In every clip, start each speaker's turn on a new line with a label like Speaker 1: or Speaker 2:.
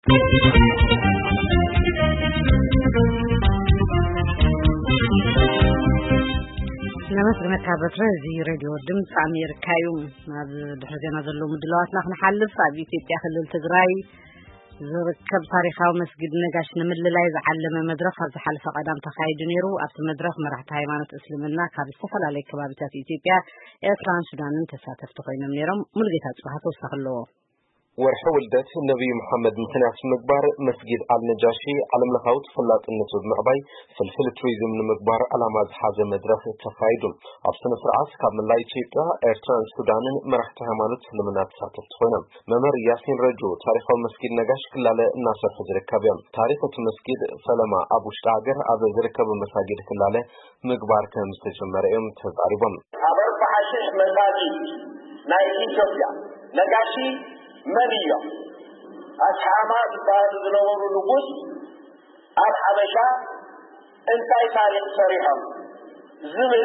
Speaker 1: نمسنا كابترزي راديو دمس أمريكايوم هذا دحرجنا ذلوا مدلوات نحن حلف أبي في خلال تجراي زركب تاريخه مسجد نجاش نمل لا يزعلم مدرسة هذا حلف قدام تخايد نيرو أبت مدرسة مرحت هايمانة إسلامنا كابستفل عليك كبابتها في إثيوبيا إيران سودان تساتف تقيم نيرم ملقيتها تصبحت وصخلوه
Speaker 2: ورح ولدت النبي محمد مخناس مقبار مسجد النجاشي على ملخوت فلات النتوب معباي فلفل تويزم المقبار على ما زحاز مدرسة تخايدم أبسنا فرعاس كامل لا يتشيبها إيران سودان مرحت هايمانة لمنات ساتف تقيم ممر ياسين رجو تاريخ المسجد نجاش كلاله الناس حجر كابيم تاريخ المسجد سلمة أبو شتاقر أبو زركب المساجد كلاله مقبار كان مستجمع رئيم تزاربهم
Speaker 3: أبر بحشيش مساجد نايكي توبيا نجاشي منيا أصحابات بعد ذنور النقوس الحبشة انتهي تاريخ صريحا زمن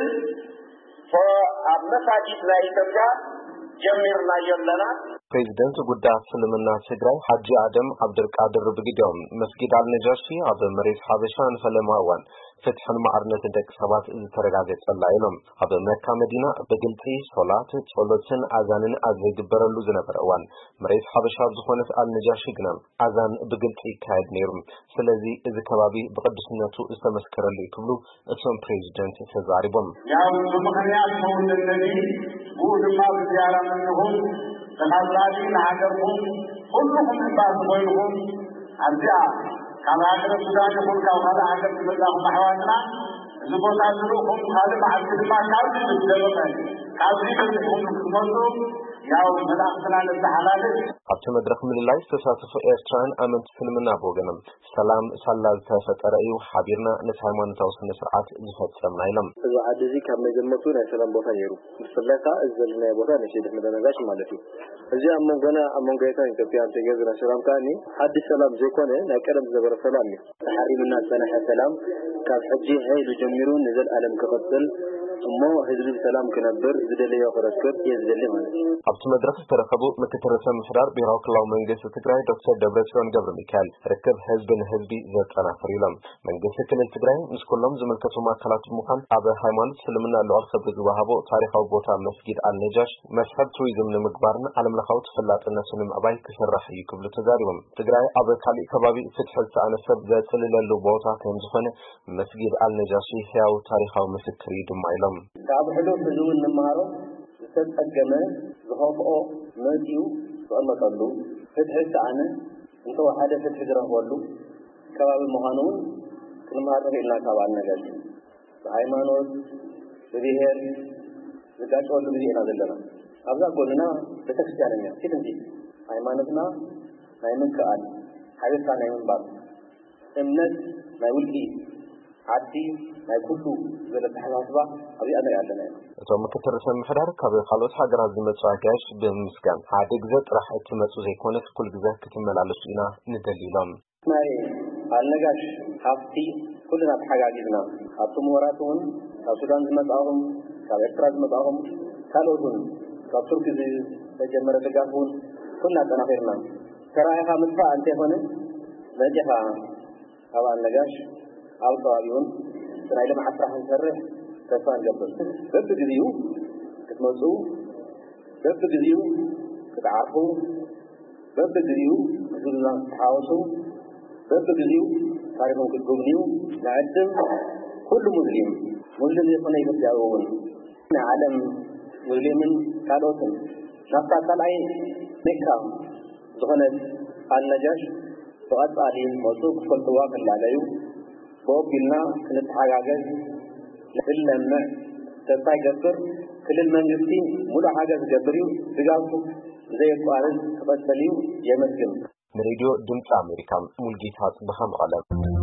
Speaker 3: فمساجد لا يتبقى جميرنا يلنا
Speaker 2: بريزيدنت قد سلمنا سجراي حاج آدم عبد القادر بقدام مسجد النجاشي عبد المريض حبشان فلماوان فتح المعرنة دك سبات إذا ترجعت الله إلهم عبد مكة مدينة بقلتي صلاة صلوتن أذان أزيد برلو زنبروان مريض حبشة بزخونة النجاشي جنام أذان بقلتي كايد نيرم سلذي إذا كبابي بقدسنته استمسكر اللي كبلو اسم بريزيدنت تزاربهم
Speaker 3: يا مخنيات مولد النبي قول ما بزيارة منهم تنازلين عجبهم كلهم من بعض غيرهم أرجع كما عجب السودان يقول كما عجب الله محواتنا زبوط عزلوهم خالب عبد الله كاظم الزلمة كاظم الزلمة ያው መላእክትና ለሐላል
Speaker 2: አብተ መድረክ ምን ላይ ተሳተፈ ኤርትራን አመንት ፍልምና ቦገንም ሰላም ሰላም ተፈጠረዩ ሐቢርና ለሃይማኖታው ስነ ስርዓት ይፈጸም አይለም
Speaker 4: እዛ አዲዚ ከመጀመቱ ላይ ሰላም ቦታ ይሩ ስለካ እዘልና ቦታ ነሽደ መደነጋሽ ማለት ነው እዚህ አመንገና ኢትዮጵያ ተገዝና ሰላም ካኒ አዲስ ሰላም ዘይኮነ ለቀደም ዘበረ ሰላም ነው ሐሪምና ሰላህ ሰላም ከሐጂ ኃይል ጀምሩ ነዘል ዓለም ከቀጥል ثم ህዝብ ሰላም ከነበር ዝደለያ ፈረስከር የዝደለ ማለት ነው
Speaker 2: አብተ መድረክ ተረከቡ መከተረሰ ምሕዳር ቢራው ክላው መንግስት ትግራይ ዶክተር ደብረጽዮን ገብረ ሚካኤል ረከብ ህዝብን ህዝቢ ዘጠና ፍሪለም መንግስት ክልል ትግራይ ምስኮሎም ዘመልከቱ ማከላት ሙኻን አበ ሃይማኖት ስለምና ለዋል ከብዙ ባሃቦ ታሪካው ቦታ መስጊድ አልነጃሽ መስሐብ ቱሪዝም ለምግባርና ዓለምለኻው ተፈላጥነቱን አባይ ከሰራህ ይክብሉ ተዛሪውም ትግራይ አበ ካሊ ከባቢ ፍትህ ተአነሰብ ዘጽልለሉ ቦታ ከምዝኾነ መስጊድ አልነጃሽ ያው ታሪካው ምስክር ይድማይለም
Speaker 4: ካብ ሕሉፍ ህዝቡን ንማሃሮ ዝተጠገመ ዝኸፍኦ መዚኡ ተቐመጠሉ ፍትሒ ተኣነ እንተ ሓደ ፍትሒ ዝረኽበሉ ከባቢ ምዃኑን ክንመሃር ኢልና ካብ ኣነጋሽ ብሃይማኖት ብብሔር ዝጋጨወሉ ጊዜ ኢና ዘለና ኣብዛ ጎንና ቤተክርስቲያን እያ ፊትንጂ ሃይማኖትና ናይ ምክኣል ሓቢርካ ናይ ምንባር እምነት ናይ ውልቂ ዓዲ ናይ ኩሉ ዘለተሓሳስባ ኣብኣ ንሪኣ ኣለና
Speaker 2: እቶም ምክትርሰ ምሕዳር ካብ ካልኦት ሃገራት ዝመጹ ኣጋይሽ ብምስጋን ሓደ ግዜ ጥራሕ እትመጹ ዘይኮነስ ኩል ግዜ ክትመላለሱ ኢና ንደሊሎም
Speaker 4: ናይ ኣልነጋሽ ሃፍቲ ኩልና ተሓጋጊዝና ኣብቲ ምሁራት እውን ካብ ሱዳን ዝመጻኹም ካብ ኤርትራ ዝመጻኹም ካልኦትን ካብ ቱርክ ዝተጀመረ ድጋፍ እውን ኩልና ጠናኺርና ተራእኻ ምጥፋእ እንተይኮነ መፂኻ ኣብ ኣልነጋሽ ኣብ ከባቢውን ናይ ልምዓት ስራሕ ንሰርሕ ተስፋ ንገብር በብግዚኡ ክትመፁ በብግዚኡ ክትዓርፉ በብግዚኡ ህዝብና ክትሓወሱ በብግዚኡ ታሪኹም ክትጉብንዩ ንዕድም ኩሉ ሙስሊም ዝኾነ ኢትዮጵያዊ እውን ናይ ዓለም ሙስሊምን ካልኦትን ናብታ ካልኣይ ሜካ ዝኾነት ኣልነጃሽ ብቐጻሊ መፁ ክፈልጥዋ ክላለዩ በወኪልና ክንተሓጋገዝ ንሕለምዕ ተስፋ ይገብር ክልል መንግስቲ ሙሉእ ሓገዝ ዝገብር እዩ ድጋፉ ዘየቋርጥ ክቐጽል እዩ የመስግን
Speaker 2: ሬዲዮ ድምፂ ኣሜሪካ ሙልጌታ ጽብሃ መቐለም